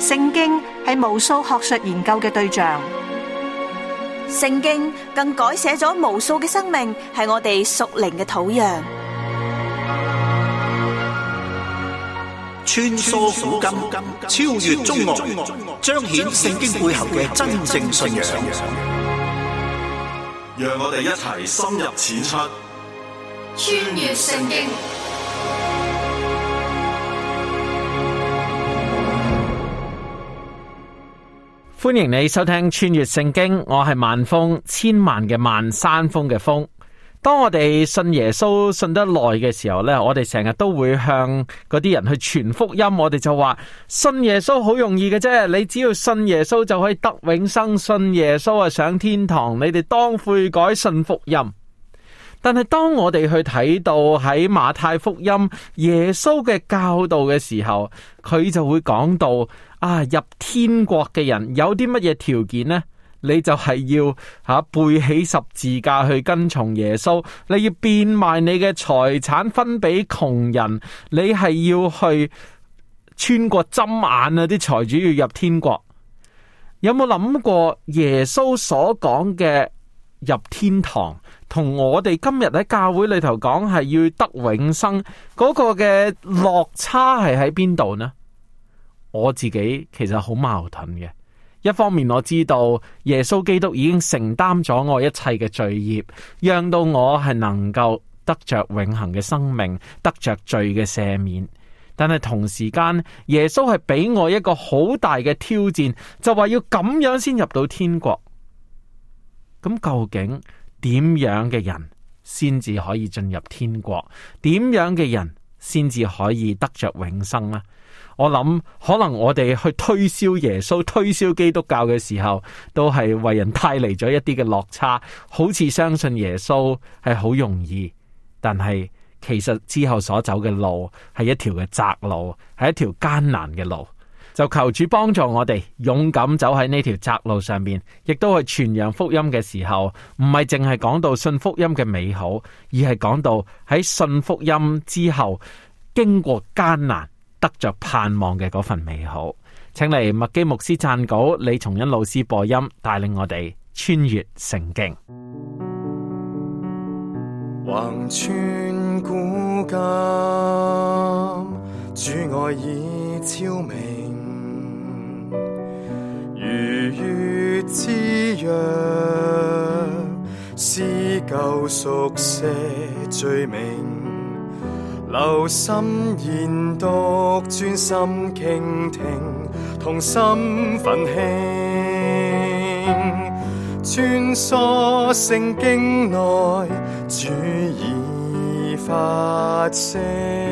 聖經係無數學術研究嘅對象， 聖經更改寫咗無數嘅生命，係我哋屬靈嘅土壤。 穿梭古今，超越中外，彰顯聖經背後嘅真正信仰。 讓我哋一齊深入淺出， 穿越聖經。 歡迎你收聽穿越聖經，我係萬峰，千萬嘅萬，山峰嘅峰。當我哋信耶穌信得耐嘅時候呢，我哋成日都會向嗰啲人去傳福音。我哋就話信耶穌好容易嘅啫，你只要信耶穌就可以得永生，信耶穌啊上天堂，你哋當悔改信福音。但係當我哋去睇到喺馬太福音耶穌嘅教導嘅時候，佢就會講到入天國嘅人有啲乜嘢條件呢？你就係要背起十字架去跟從耶穌，你要變賣你嘅財產分俾窮人，你係要去穿過針眼啊！啲財主要入天國。有冇諗過耶穌所講嘅入天堂同我哋今日喺教會裏頭講係要得永生嗰個嘅落差係喺邊度呢？我自己其實好矛盾嘅。一方面我知道耶穌基督已經承擔咗我一切嘅罪孽，讓到我係能夠得着永恆嘅生命，得着罪嘅赦免。但係同時間耶穌係俾我一個好大嘅挑戰，就話要咁樣先入到天國。咁究竟點樣嘅人先至可以進入天國？點樣嘅人先至可以得着永生呢？我諗可能我哋去推銷耶穌、推銷基督教嘅時候，都係為人帶嚟咗一啲嘅落差。好似相信耶穌係好容易，但係其實之後所走嘅路係一條嘅窄路，係一條艱難嘅路。就求主幫助我哋勇敢走喺呢條窄路上面，亦都去傳揚福音嘅時候，唔係淨係講到信福音嘅美好，而係講到喺信福音之後經過艱難得着盼望嘅嗰份美好。請嚟麥基牧師撰稿，李松恩老師播音，帶領我哋穿越聖經。 橫穿古今，主愛已昭明，如月之約，撕舊熟寫罪名。留心研讀，專心傾聽，同心奮興，穿梭聖經內，主已發聲，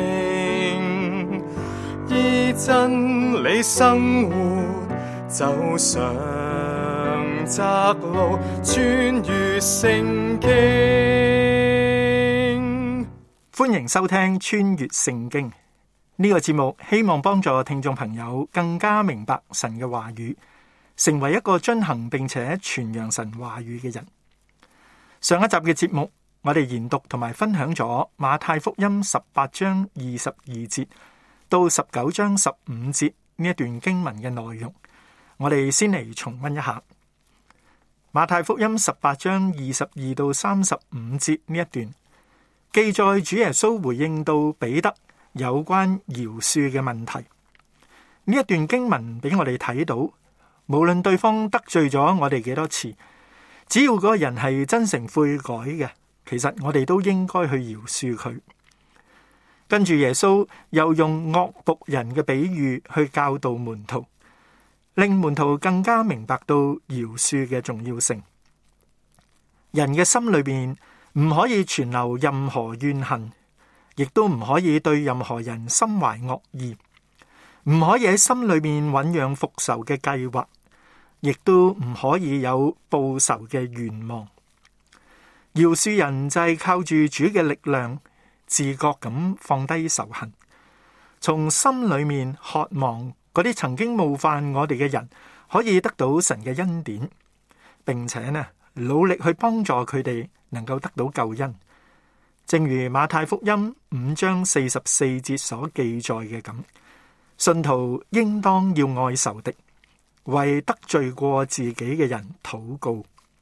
依真理生活，走上窄路，穿越聖經。 歡迎收聽穿越聖經呢個節目，希望幫助聽眾朋友更加明白神嘅話語，成為一個遵行並且傳揚神話語嘅人。上一集嘅節目，我哋研讀同埋分享咗馬太福音18章22節到19章15節呢一段經文嘅內容。我哋先嚟重溫一下馬太福音18章22到35節呢一段。記載主耶穌回應到彼得有關饒恕嘅問題。呢一段經文俾我哋睇到，無論對方得罪咗我哋幾多次，只要嗰個人係真誠悔改嘅，其實我哋都應該去饒恕佢。跟住耶穌又用惡僕人嘅比喻去教導門徒，令門徒更加明白到饒恕嘅重要性。人嘅心裏邊唔可以存留任何怨恨，亦都唔可以對任何人心懷惡意，唔可以喺心裏面醞釀復仇嘅計劃，亦都唔可以有報仇嘅願望。饒恕人就係靠住主嘅力量，自覺咁放低仇恨，從心裏面渴望嗰啲曾經冒犯我哋嘅人可以得到神嘅恩典，並且努力去幫助佢哋能夠得到救恩。正如馬太福音5章44節所記載嘅咁， 信徒應當要愛仇敵，為得罪過自己嘅人禱告。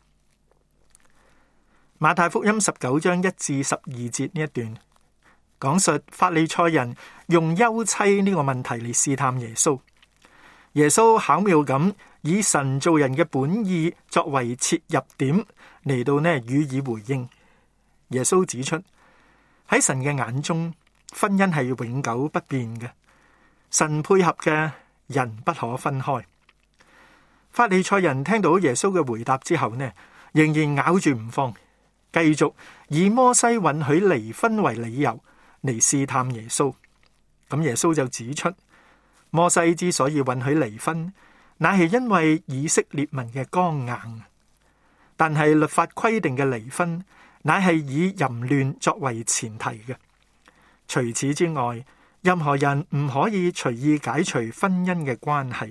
馬太福音19章1至12節呢一段，講述法利賽人用休妻呢個問題嚟試探耶穌。耶穌巧妙咁以神造人嘅本意作為切入點嚟到予以回應。耶穌指出，喺神嘅眼中，婚姻係永久不變嘅，神配合嘅，人不可分開。法利賽人聽到耶穌嘅回答之後仍然咬住唔放，繼續以摩西允許離婚為理由嚟試探耶穌。咁耶穌就指出，摩西之所以允許離婚，乃係因為以色列民嘅剛硬。但係律法規定嘅離婚，乃係以淫亂作為前提嘅。除此之外，任何人唔可以隨意解除婚姻嘅關係。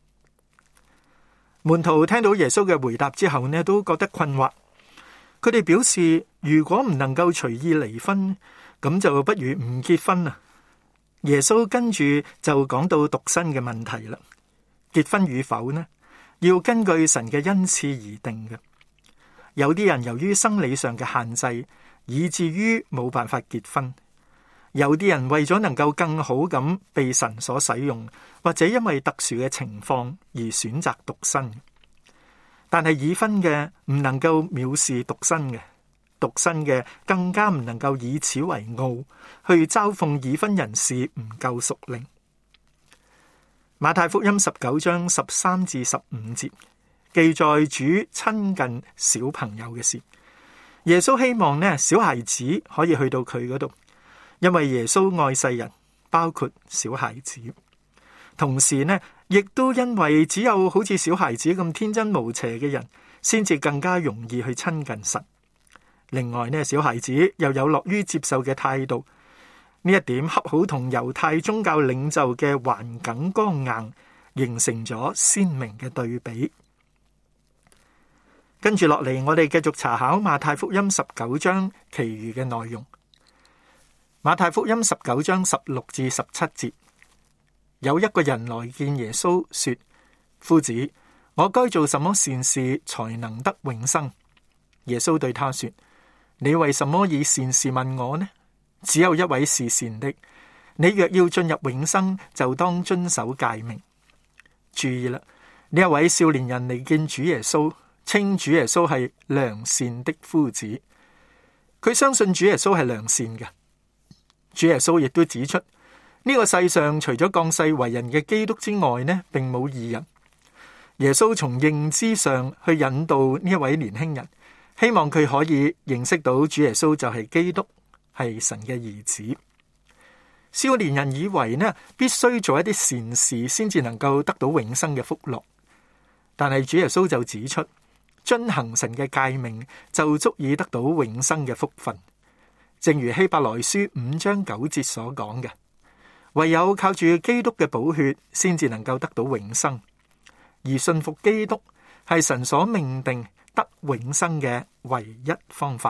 門徒聽到耶穌嘅回答之後都覺得困惑。佢哋表示，如果唔能夠隨意離婚，咁就不如唔結婚啦。耶穌跟住就講到獨身嘅問題啦。結婚與否要根據神嘅恩賜而定嘅。有啲人由於生理上嘅限制，以至於冇辦法結婚；有啲人為咗能夠更好咁被神所使用，或者因為特殊嘅情況而選擇獨身。但係已婚嘅唔能夠藐視獨身嘅，獨身嘅更加唔能夠以此為傲，去嘲諷已婚人士唔夠屬靈。馬太福音19章13至15節記載主親近小朋友嘅事。耶穌希望小孩子可以去到佢嗰度，因為耶穌愛世人，包括小孩子。同時亦都因為只有好似小孩子咁天真無邪嘅人，先至更加容易去親近神。另外小孩子又有樂於接受嘅態度，呢一點恰好同猶太宗教領袖嘅頑梗剛硬形成咗鮮明嘅對比。跟住落嚟，我哋繼續查考馬太福音19章其餘嘅內容。馬太福音19章16至17節，有一個人來見耶穌，說：夫子，我該做什麼善事才能得永生？耶穌對他說：你為什麼以善事問我呢？只有一位是善的，你若要進入永生，就當遵守誡命。注意啦，呢一位少年人嚟見主耶穌，稱主耶穌係良善的夫子，佢相信主耶穌係良善嘅。主耶穌亦都指出，呢個世上除咗降世為人嘅基督之外並冇義人。耶穌從認知上去引導呢一位年輕人，希望佢可以認識到主耶穌就係基督，係神嘅兒子。少年人以為必須做一啲善事先至能夠得到永生嘅福樂，但係主耶穌就指出，遵行神嘅誡命就足以得到永生嘅福分。正如希伯來書5章9節所講嘅，唯有靠住基督嘅寶血先至能夠得到永生，而信服基督係神所命定得永生嘅唯一方法。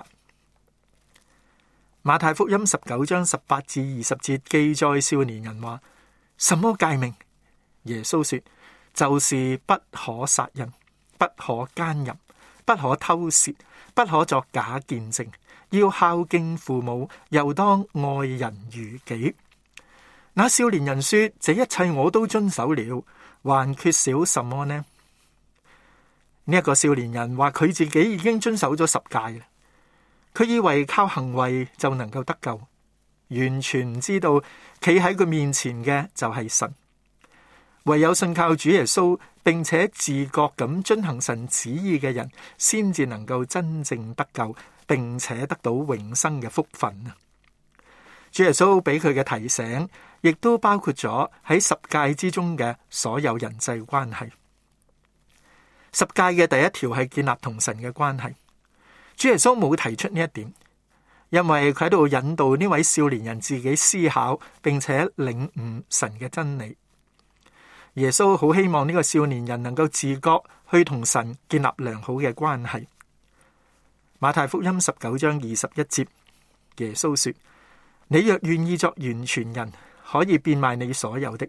馬太福音19章18至20節記載少年人話：什麼誡命？耶穌說：就是不可殺人，不可奸淫，不可偷竊，不可作假見證，要孝敬父母，又當愛人如己。那少年人說：這一切我都遵守了，還缺少什麼呢？呢一個少年人話佢自己已經遵守咗10誡啦，佢以為靠行為就能夠得救，完全唔知道企喺佢面前嘅就係神。唯有信靠主耶穌，並且自覺咁遵行神旨意嘅人，先至能夠真正得救，並且得到永生嘅福分啊！主耶穌俾佢嘅提醒，亦都包括咗喺10誡之中嘅所有人際關係。10誡嘅第一條係建立同神嘅關係。主耶穌冇提出呢一點，因為佢喺度引導呢位少年人自己思考，並且領悟神嘅真理。耶穌好希望呢個少年人能夠自覺去同神建立良好嘅關係。馬太福音19章21節，耶穌說：你若願意作完全人，可以變賣你所有的，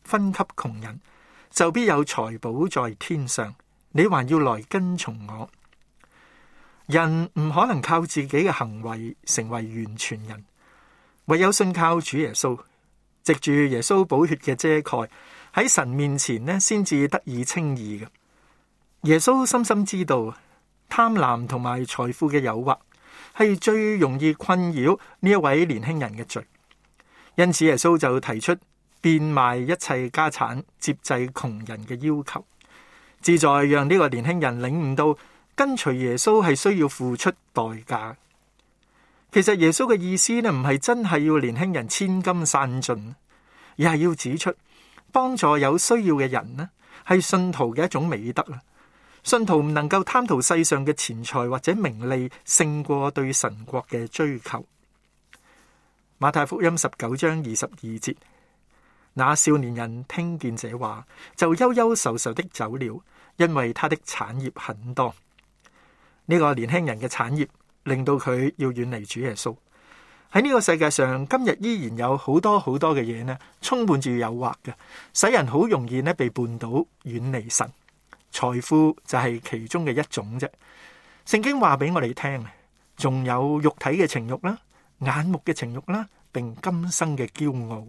分給窮人，就必有財寶在天上。你還要來跟從我。人唔可能靠自己嘅行為成為完全人，唯有信靠主耶穌，藉住耶穌寶血嘅遮蓋，喺神面前呢，先至得以稱義嘅。耶穌深深知道貪婪同埋財富嘅誘惑係最容易困擾呢一位年輕人嘅罪，因此耶穌就提出變賣一切家產接濟窮人嘅要求，旨在讓呢個年輕人領悟到跟隨耶穌係需要付出代價。其實耶穌嘅意思呢，唔係真係要年輕人千金散盡，而係要指出幫助有需要嘅人呢，係信徒嘅一種美德啊。信徒唔能夠貪圖世上嘅錢財或者名利，勝過對神國嘅追求。馬太福音19章22節，那少年人聽見這話，就憂憂愁愁的走了，因為他的產業很多。呢個年輕人嘅產業令到佢要遠離主耶穌。喺呢個世界上，今日依然有好多好多嘅嘢呢，充滿住誘惑嘅，使人好容易呢被絆倒，遠離神。財富就係其中嘅一種啫。聖經話俾我哋聽，仲有肉體嘅情慾啦、眼目嘅情慾啦，並今生嘅驕傲。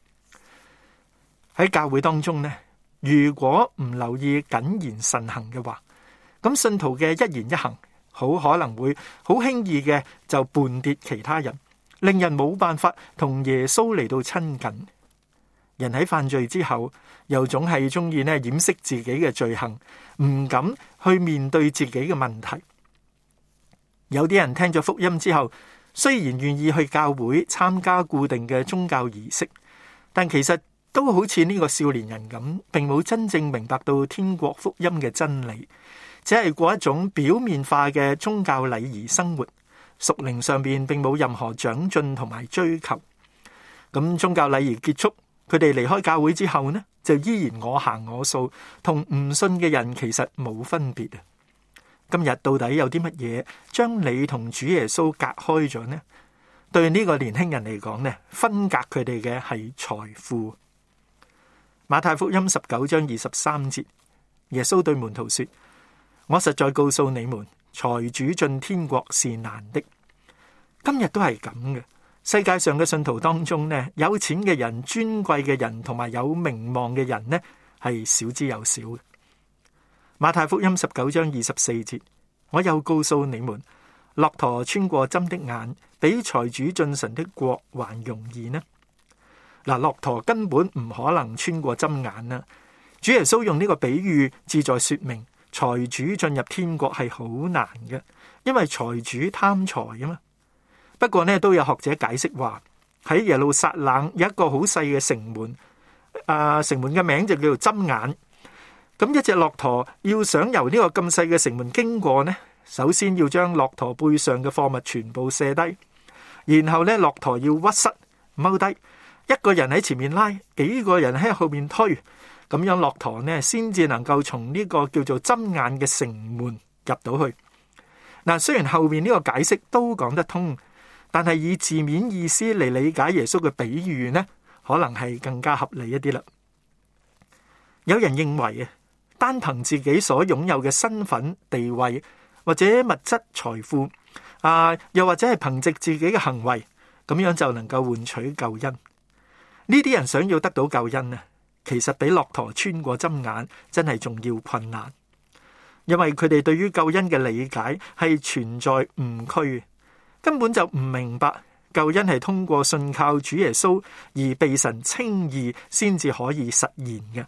喺教會當中呢，如果唔留意謹言慎行嘅話，咁信徒嘅一言一行好可能會好輕易嘅就絆跌其他人，令人冇辦法同耶穌嚟到親近。人喺犯罪之後，又總係中意呢掩飾自己嘅罪行，唔敢去面對自己嘅問題。有啲人聽咗福音之後，雖然願意去教會參加固定嘅宗教儀式，但其實都好似呢個少年人咁，並冇真正明白到天國福音嘅真理，只係過一種表面化嘅宗教禮儀生活，屬靈上邊並冇任何長進同埋追求。咁宗教禮儀結束，佢哋離開教會之後呢，就依然我行我素，同唔信嘅人其實冇分別啊！今日到底有啲乜嘢將你同主耶穌隔開咗呢？對呢個年輕人嚟講呢，分隔佢哋嘅係財富。馬太福音19章23節，耶穌對門徒說：我實在告訴你們，財主進天國是難的。今日都係咁嘅。世界上嘅信徒當中呢，有錢嘅人、尊貴嘅人同埋有名望嘅人呢，係少之又少嘅。馬太福音19章24節，我又告訴你們，駱駝穿過針的眼，比財主進神的國還容易呢。嗱，駱駝根本唔可能穿過針眼啦。主耶穌用呢個比喻，旨在說明財主進入天國係好難嘅，因為財主貪財啊嘛。不過呢，都有學者解釋話，喺耶路撒冷有一個好細嘅城門，城門嘅名就叫做針眼。咁一隻駱駝要想由呢個咁細嘅城門經過呢，首先要將駱駝背上嘅貨物全部卸低，然後呢，駱駝要屈膝踎低，一個人喺前面拉，幾個人喺後面推，咁樣駱駝呢先至能夠從呢個叫做針眼嘅城門入到去。嗱，雖然後面呢個解釋都講得通，但係以字面意思嚟理解耶穌嘅比喻呢，可能係更加合理一啲啦。有人認為啊，單憑自己所擁有嘅身份地位或者物質財富又或者係憑藉自己嘅行為，咁樣就能夠換取救恩。呢啲人想要得到救恩啊，其實比駱駝穿過針眼真係仲要困難，因為佢哋對於救恩嘅理解係存在誤區，根本就唔明白救恩係通過信靠主耶穌而被神稱義先至可以實現嘅。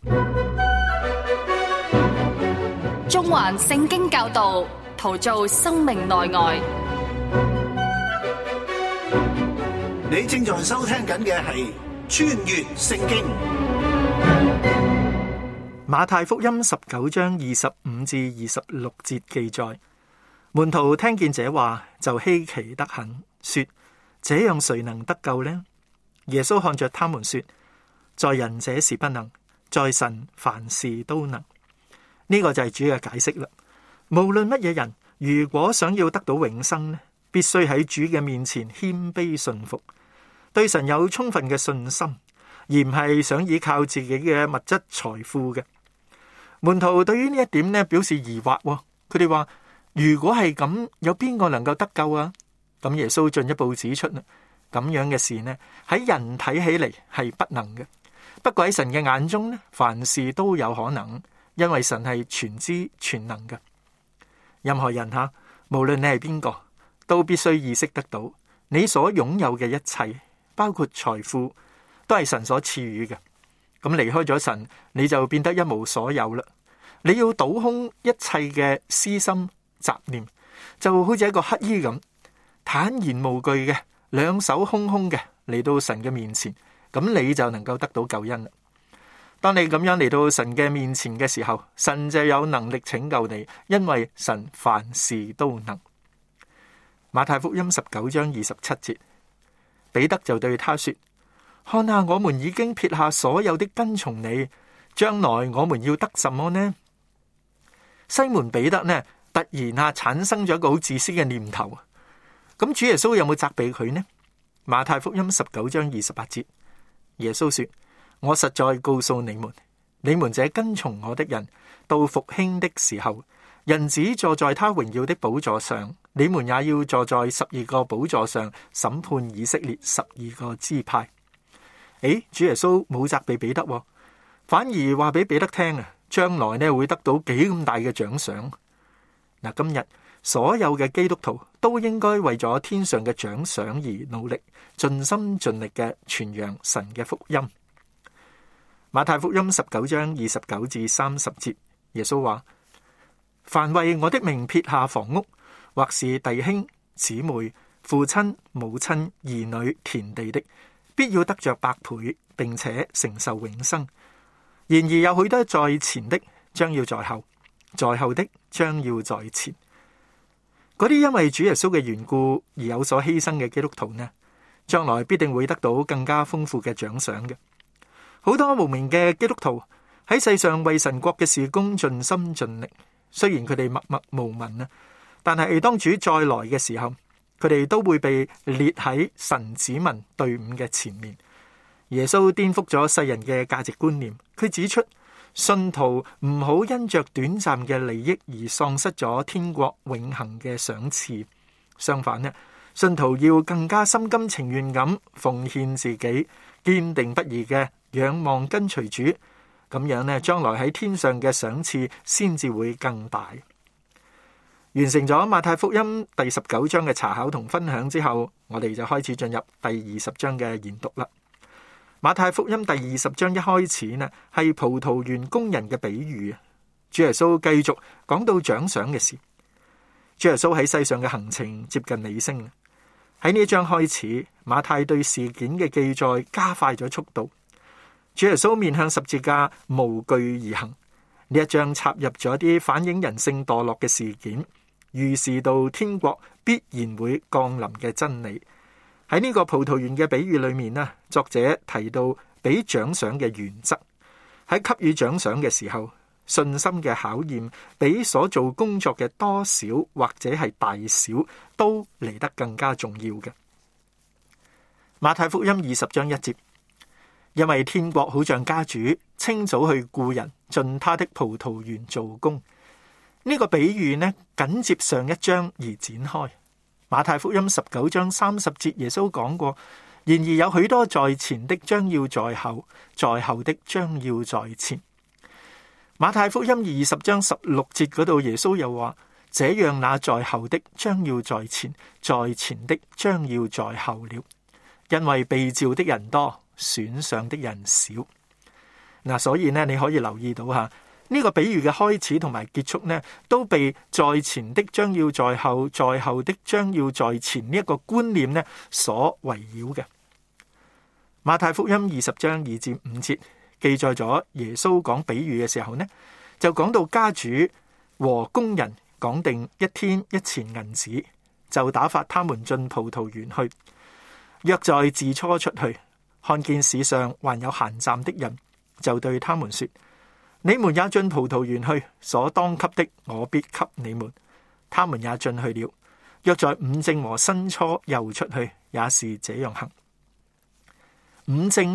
中環聖經教導，陶造生命內外。 你正在收聽緊嘅係穿越聖經。 馬太福音19章25至26節記載，門徒聽見這話就稀奇得很，說：這樣誰能得救呢？耶穌看着他們說：在人這事不能，在神凡事都能。呢個就係主嘅解釋啦。無論乜嘢人，如果想要得到永生呢，必須喺主嘅面前謙卑順服，對神有充分嘅信心， 而唔係想依靠自己嘅物質財富嘅。門徒對於呢一點呢表示疑惑，佢哋話：如果係咁，有邊個能夠得救啊？咁耶穌進一步指出啦，咁樣嘅事呢喺人睇起嚟係不能嘅，不過喺神嘅眼中呢，凡事都有可能，因為神係全知全能嘅。任何人吓，無論你係邊個，都必須意識得到，你所擁有嘅一切，包括財富，都係神所賜予嘅。咁離開咗神，你就變得一無所有啦。你要倒空一切嘅私心雜念，就好似一個乞衣咁，坦然無懼嘅，兩手空空嘅嚟到神嘅面前，咁你就能夠得到救恩啦。當你咁樣嚟到神嘅面前嘅時候，神就有能力拯救你，因為神凡事都能。馬太福音19章27節，彼得就對他說：看下，我們已經撇下所有的跟從你，將來我們要得什麼呢？西門彼得呢，突然產生咗一個好自私嘅念頭。咁主耶穌有冇責備佢呢？馬太福音19章28節，耶穌說：我實在告訴你們，你們這跟從我的人，到復興的時候，人子坐在他榮耀的寶座上，你們也要坐在12個寶座上，審判以色列12個支派。主耶穌冇責備彼得，反而話俾彼得聽啊，將來呢會得到幾咁大嘅獎賞。嗱，今日所有嘅基督徒都應該為咗天上嘅獎賞而努力，盡心盡力嘅傳揚神嘅福音。馬太福音19章29至30節，耶穌話：凡為我的名撇下房屋，或是弟兄姊妹、父親母親、兒女、田地的，必要得着百倍，並且承受永生。然而有許多在前的，將要在後；在後的，將要在前。嗰啲因為主耶穌嘅緣故而有所犧牲嘅基督徒呢，將來必定會得到更加豐富嘅獎賞嘅。好多無名嘅基督徒喺世上為神國嘅事工盡心盡力，雖然佢哋默默無聞啊，但係當主再來嘅時候，佢哋都會被列喺神子民隊伍嘅前面。耶穌顛覆咗世人嘅價值觀念，佢指出信徒唔好因着短暫嘅利益而喪失咗天國永恆嘅賞賜。相反呢，信徒要更加心甘情願咁奉獻自己，堅定不移嘅仰望跟隨主，咁樣呢，將來喺天上嘅賞賜先至會更大。完成咗馬太福音第19章嘅查考同分享之後，我哋就開始進入第20章嘅研讀啦。馬太福音第20章一開始呢，係葡萄園工人嘅比喻。主耶穌繼續講到獎賞嘅事。主耶穌喺世上嘅行程接近尾聲。喺呢一章開始，馬太對事件嘅記載加快咗速度。主耶穌面向十字架無懼而行。呢一章插入咗一啲反映人性墮落嘅事件，預示到天國必然會降臨嘅真理。喺呢個葡萄園嘅比喻裏面呢，作者提到俾獎賞嘅原則。喺給予獎賞嘅時候，信心嘅考驗比所做工作嘅多少或者係大小都嚟得更加重要嘅。馬太福音20章1節，因為天國好像家主清早去雇人進他的葡萄園做工。呢個比喻呢，緊接上一章而展開。馬太福音19章30節，耶穌講過：然而有許多在前的將要在後，在後的將要在前。馬太福音20章16節嗰度，耶穌又話：這樣那在後的將要在前，在前的將要在後了。因為被召的人多，選上的人少。嗱，所以呢，你可以留意到吓。呢個比喻嘅開始同埋結束呢，都被在前的將要在後，在後的將要在前呢一個觀念呢所圍繞嘅。馬太福音20章2至5節記載咗耶穌講比喻嘅時候呢，就講到家主和工人講定一天一錢銀子，就打發他們進葡萄園去。約在巳初出去，看見市上還有閒站的人，就對他們說：你們也進葡萄園去，所當給的我必給你們。他們也進去了。約在午正和申初又出去，也是這樣行。午正呢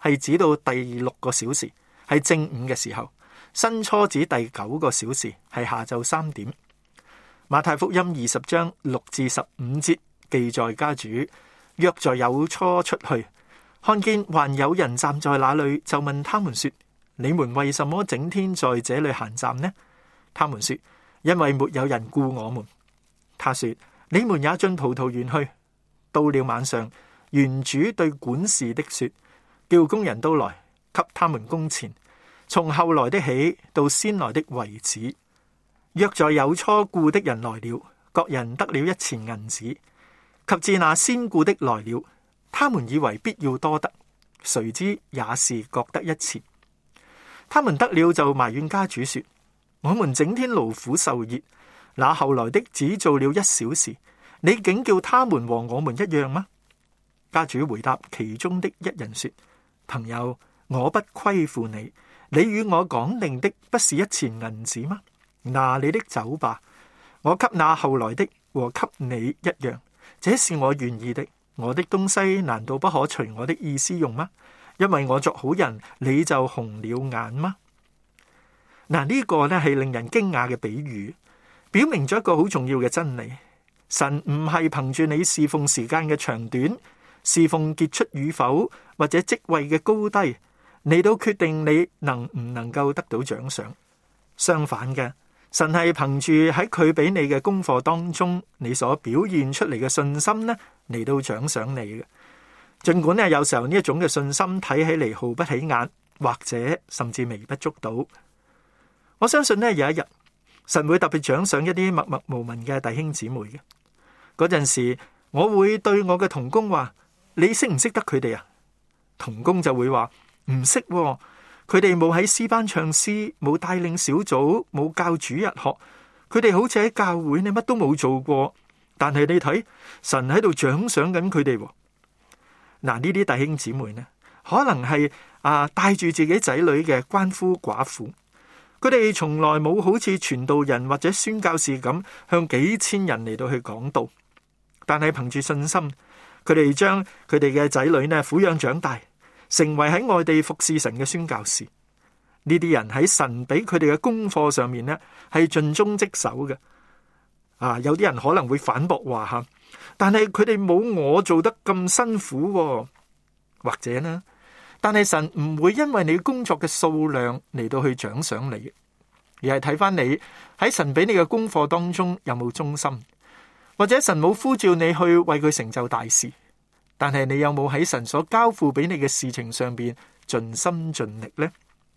係指到第6個小時，係正午嘅時候。申初指第9個小時，係下晝3點。馬太福音20章6至15節記載家主約在酉初出去，看見還有人站在那裏，就問他們說：你們為什麼整天在這裏閒站呢？他們說：因為沒有人雇我們。他說：你們也進葡萄園去。到了晚上，園主對管事的說：叫工人都來，給他們工錢，從後來的起到先來的為止。約在酉初雇的人來了，各人得了1錢銀子。及至那先雇的來了，他們以為必要多得，誰知也是各得1錢。他們得了就埋怨家主說：我們整天勞苦受熱，那後來的只做了1小時，你竟叫他們和我們一樣嗎？家主回答其中的一人說：朋友，我不虧負你，你與我講定的不是1錢銀子嗎？拿你的走吧，我給那後來的和給你一樣，這是我願意的。我的東西難道不可隨我的意思用嗎？因為我作好人，你就紅了眼嗎？呢個呢係令人驚訝嘅比喻，表明咗一個好重要嘅真理。神唔係憑住你侍奉時間嘅長短、侍奉傑出與否或者職位嘅高低嚟到決定你能唔能夠得到獎賞。相反嘅，神係憑住喺佢俾你嘅功課當中，你所表現出嚟嘅信心呢嚟到獎賞你嘅。盡管呢有時候呢一種嘅信心睇起嚟毫不起眼，或者甚至微不足道。我相信呢有一日神會特別獎賞一啲默默無聞嘅弟兄姊妹嘅。嗰陣時，我會對我嘅同工話：你識唔識得佢哋啊？同工就會話：唔識喎，佢哋冇喺詩班唱詩，冇帶領小組，冇教主日學，佢哋好似喺教會呢乜都冇做過。但係你睇，神喺度獎賞緊佢哋。嗱，呢啲弟兄姊妹呢，可能係帶住自己仔女嘅鰥夫寡婦，佢哋從來冇好似傳道人或者宣教士咁向幾千人嚟到去講道。但係憑住信心，佢哋將佢哋嘅仔女呢撫養長大，成為喺外地服侍神嘅宣教士。呢啲人喺神俾佢哋嘅功課上面呢係盡忠職守嘅。有啲人可能會反駁話吓，但係佢哋冇我做得咁辛苦喎，或者呢？但係神唔會因為你工作嘅數量嚟到去獎賞你，而係睇翻你喺神俾你嘅功課當中有冇忠心。或者神冇呼召你去為佢成就大事，但係你有冇喺神所交付俾你嘅事情上邊盡心盡力呢？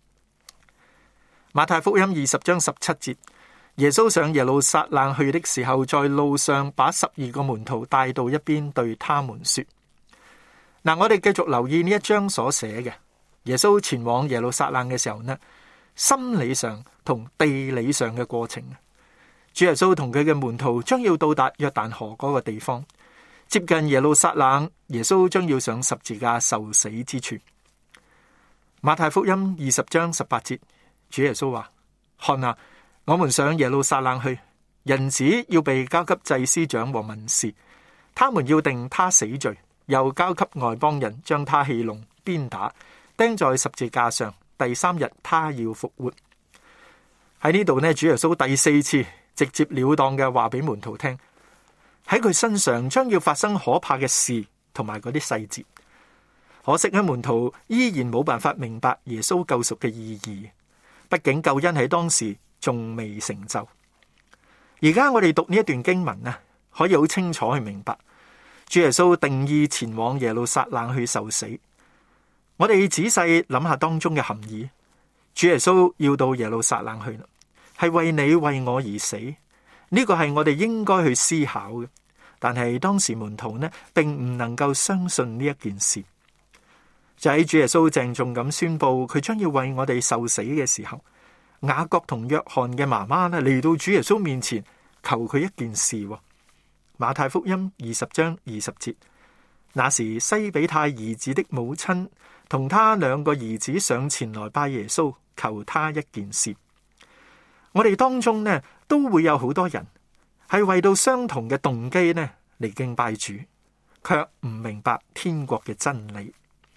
馬太福音20章17節，耶穌上耶路撒冷去的時候，在路上把12個門徒帶到一邊，對他們說：我哋繼續留意呢一章所寫嘅耶穌前往耶路撒冷嘅時候呢，心理上同地理上嘅過程。主耶穌同佢嘅門徒將要到達約旦河嗰個地方，接近耶路撒冷，耶穌將要上十字架受死之處。馬太福音20章18節，主耶穌話：看啊，我們上耶路撒冷去，人子要被交給祭司長和文士，他們要定他死罪，又交給外邦人，將他戲弄、鞭打，釘在十字架上，第3日他要復活。喺呢度呢，主耶穌第4次直接了當嘅話俾門徒聽，喺佢身上將要發生可怕嘅事同埋嗰啲細節。可惜咧，門徒依然冇辦法明白耶穌救贖嘅意義，畢竟救恩喺當時仲未成就。而家我哋讀呢一段經文啊，可以好清楚去明白主耶穌定意前往耶路撒冷去受死。我哋仔細諗下當中嘅含義，主耶穌要到耶路撒冷去啦，係為你為我而死，呢個係我哋應該去思考嘅。但係當時門徒呢，並唔能夠相信呢一件事。就喺主耶穌鄭重咁宣布佢將要為我哋受死嘅時候，雅各同約翰嘅媽媽呢嚟到主耶穌面前求佢一件事。馬太福音20章20節，那時西比泰兒子的母親同他2個兒子上前來拜耶穌，求他一件事。我哋當中呢都會有好多人係為到相同嘅動機呢嚟敬拜主，卻唔明白天國嘅真理。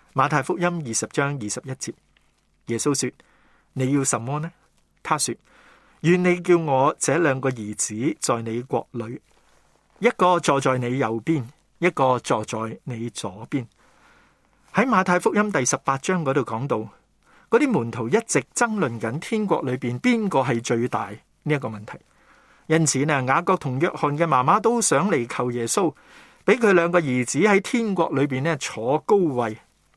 馬太福音20章21節，耶穌說：你要什麼呢？他說：願你叫我這兩個兒子在你國裏，一個坐在你右邊，一個坐在你左邊。喺馬太福音第18章嗰度講到，嗰啲門徒一直爭論緊天國裏邊邊個係最大呢一個問題。因此呢，雅各同約翰嘅媽媽都想嚟求耶穌，俾佢兩個兒子喺天國裏邊呢坐高位。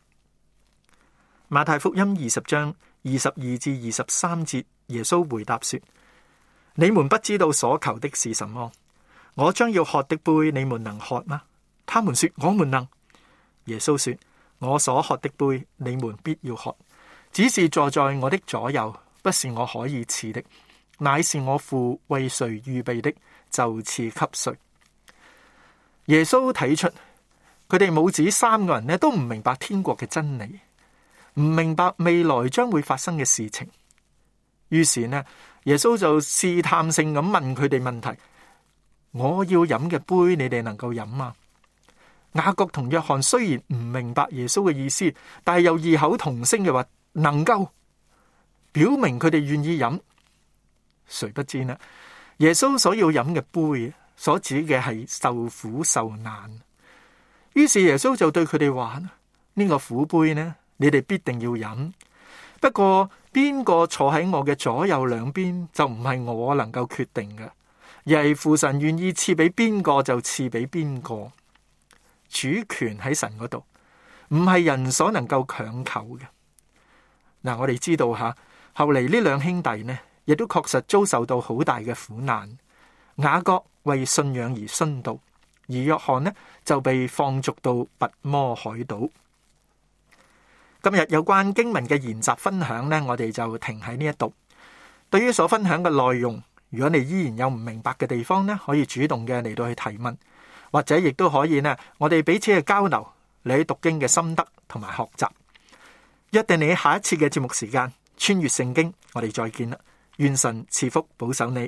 馬太福音20章22至23節，耶穌回答說：你們不知道所求的是什麼，我將要喝的杯，你們能喝嗎？他們說：我們能。耶穌說：我所喝的杯，你們必要喝，只是坐在我的左右，不是我可以賜的，乃是我父為誰預備的，就賜給誰。耶穌睇出佢哋母子三個人呢都唔明白天國嘅真理，唔明白未來將會發生嘅事情。於是呢，耶穌就試探性咁問佢哋問題：我要飲嘅杯，你哋能夠飲嗎？雅各同約翰雖然唔明白耶穌嘅意思，但係又異口同聲嘅話能夠，表明佢哋願意飲。誰不知呢？耶穌所要飲嘅杯，所指嘅係受苦受難。於是耶穌就對佢哋話：呢個苦杯呢，你哋必定要飲。不過邊個坐喺我嘅左右兩邊，就唔係我能夠決定嘅，而係父神願意賜俾邊個就賜俾邊個。主權喺神嗰度，唔係人所能夠強求嘅。嗱，我哋知道吓，後嚟呢兩兄弟呢，亦都確實遭受到好大嘅苦難。雅各為信仰而殉道，而約翰呢就被放逐到拔摩海島。今日有關經文嘅研習分享呢，我哋就停喺呢一度。對於所分享嘅內容，如果你依然有唔明白嘅地方呢，可以主動嘅嚟到去提問，或者亦都可以呢，我哋彼此嘅交流，你讀經嘅心得同埋學習。約定你下一次嘅節目時間，穿越聖經，我哋再見啦！願神賜福保守你。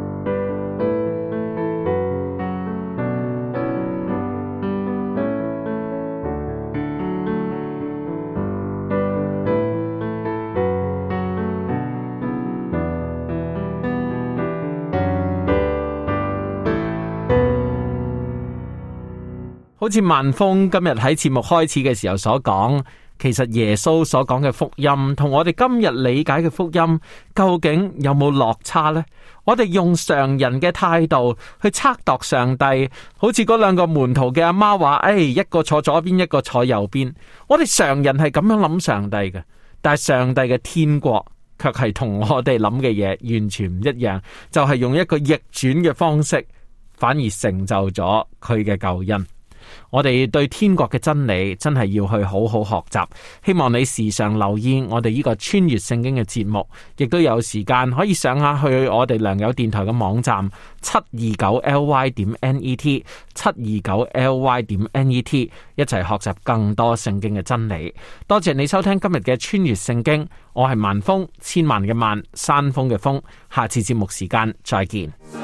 好似萬峰今日喺節目開始嘅時候所講，其實耶穌所講嘅福音同我哋今日理解嘅福音究竟有冇落差呢？我哋用常人嘅態度去測度上帝，好似嗰兩個門徒嘅阿媽話：一個坐左邊，一個坐右邊。我哋常人係咁樣諗上帝嘅，但係上帝嘅天國卻係同我哋諗嘅嘢完全唔一樣，就係用一個逆轉嘅方式，反而成就咗佢嘅救恩。我哋對天國嘅真理真係要去好好學習，希望你時常留意我哋呢個穿越聖經嘅節目，亦都有時間可以上下去我哋良友電台嘅網站729ly.net 729ly.net 一齊學習更多聖經嘅真理。多謝你收聽今日嘅穿越聖經，我係萬峰，千萬嘅萬，山峰嘅峰，下次節目時間再見。